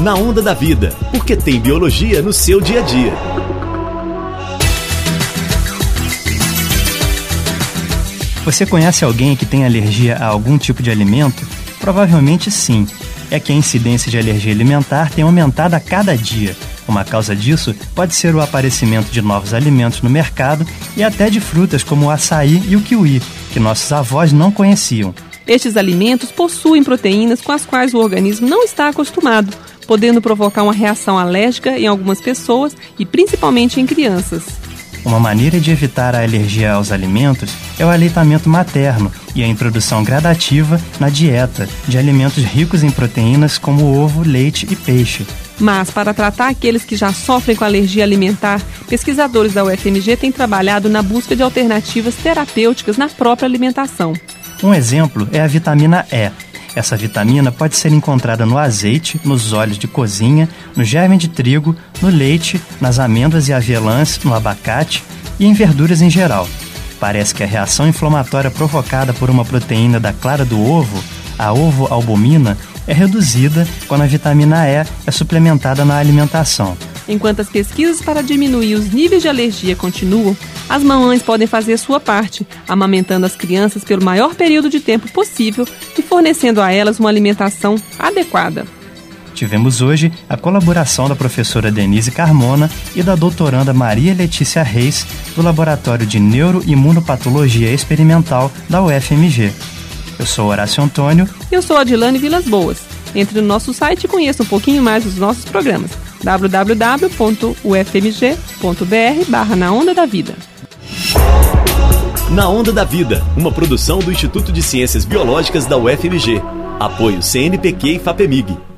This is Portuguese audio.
Na Onda da Vida, porque tem biologia no seu dia a dia. Você conhece alguém que tem alergia a algum tipo de alimento? Provavelmente sim. É que a incidência de alergia alimentar tem aumentado a cada dia. Uma causa disso pode ser o aparecimento de novos alimentos no mercado e até de frutas como o açaí e o kiwi, que nossos avós não conheciam. Estes alimentos possuem proteínas com as quais o organismo não está acostumado, podendo provocar uma reação alérgica em algumas pessoas e principalmente em crianças. Uma maneira de evitar a alergia aos alimentos é o aleitamento materno e a introdução gradativa na dieta de alimentos ricos em proteínas como ovo, leite e peixe. Mas, para tratar aqueles que já sofrem com alergia alimentar, pesquisadores da UFMG têm trabalhado na busca de alternativas terapêuticas na própria alimentação. Um exemplo é a vitamina E. Essa vitamina pode ser encontrada no azeite, nos óleos de cozinha, no germe de trigo, no leite, nas amêndoas e avelãs, no abacate e em verduras em geral. Parece que a reação inflamatória provocada por uma proteína da clara do ovo, a ovo-albumina, é reduzida quando a vitamina E é suplementada na alimentação. Enquanto as pesquisas para diminuir os níveis de alergia continuam, as mamães podem fazer sua parte, amamentando as crianças pelo maior período de tempo possível e fornecendo a elas uma alimentação adequada. Tivemos hoje a colaboração da professora Denise Carmona e da doutoranda Maria Letícia Reis, do Laboratório de Neuroimunopatologia Experimental da UFMG. Eu sou Horácio Antônio. E eu sou Adilane Vilas Boas. Entre no nosso site e conheça um pouquinho mais dos nossos programas. www.ufmg.br/Na Onda da Vida. Na Onda da Vida, uma produção do Instituto de Ciências Biológicas da UFMG. Apoio CNPq e FAPEMIG.